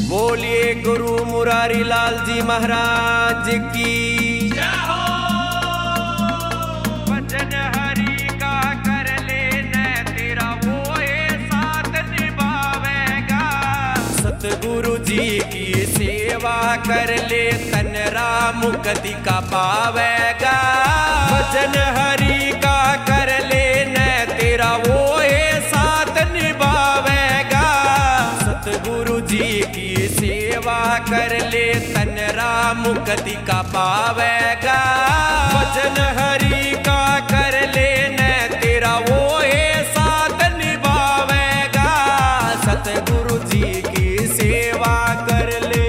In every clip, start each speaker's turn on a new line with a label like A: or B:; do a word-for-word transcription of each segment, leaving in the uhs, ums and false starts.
A: बोलिए गुरु मुरारी लाल जी महाराज की जय हो। भजन हरि का कर लेने तेरा वो साथ निभावेगा। सतगुरु जी की सेवा कर ले तन राम मुक्ति का पावेगा। भजन हरि का कर लेने तेरा वो साथ निभावेगा। सतगुरु जी की सेवा कर ले तन राम मुक्ति का पावेगा। भजन हरि का कर लेने तेरा वो साथ निभावेगा। सतगुरु जी की सेवा कर ले।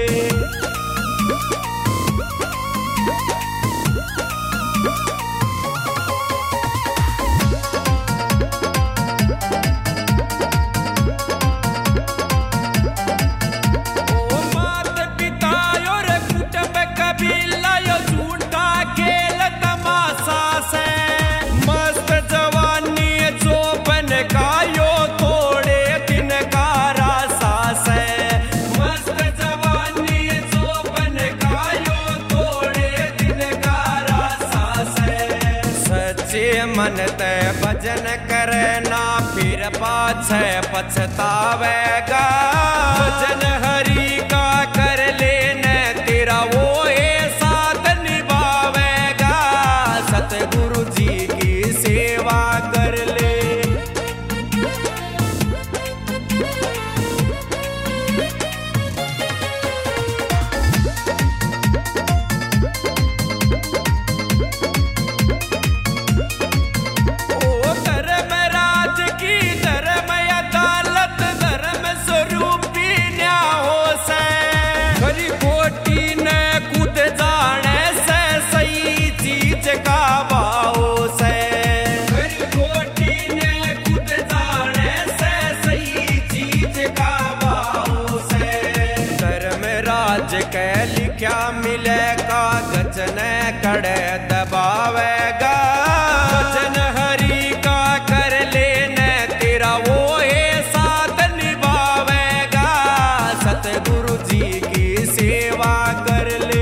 A: मन ते भजन करना फिर पाछे पछतावेगा। भजन हरि का कर लेने तेरा वो साथ निभावेगा। सतगुरु जी की सेवा कर ले। के लिखा मिले कागज ने कड़े दबावेगा। भजन हरि का कर लेने तेरा वो साथ निभावेगा। सतगुरु जी की सेवा कर ले।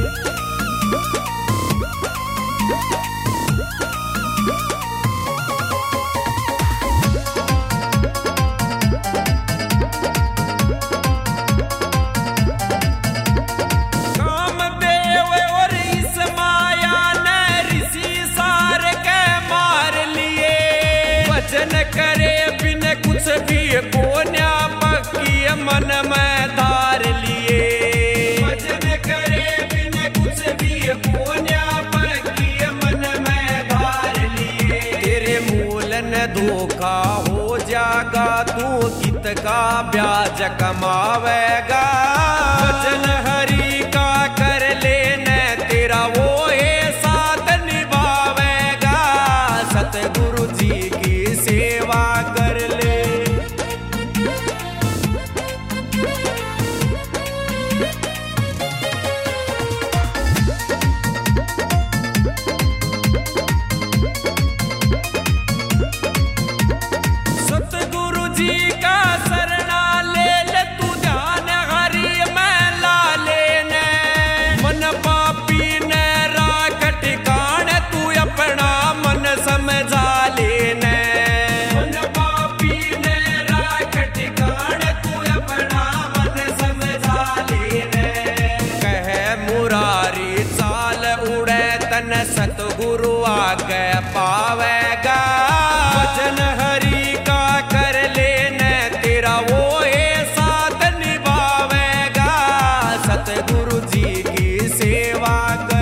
A: भजन करे बिन कुछ भी पुण्य पक्की मन में धार लिए। भजन करे बिन कुछ भी पुण्य पक्की मन में धार लिए। तेरे मूलन धोखा हो जागा तू कित का ब्याज कमावेगा। भजन हरि का कर लेने तेरा वो साथ निभावेगा। सतगुरु जी की सेवा कर ले। सतगुरु जी का शरणा ले ले तू ध्यान हरि में ला लेने। मन पापी ने राख ठिकाने तू अपना मन समझा लेने। सतगुरु आगे पावेगा। भजन हरि का कर लेने तेरा वो साथ निभावेगा। सतगुरु जी की सेवा कर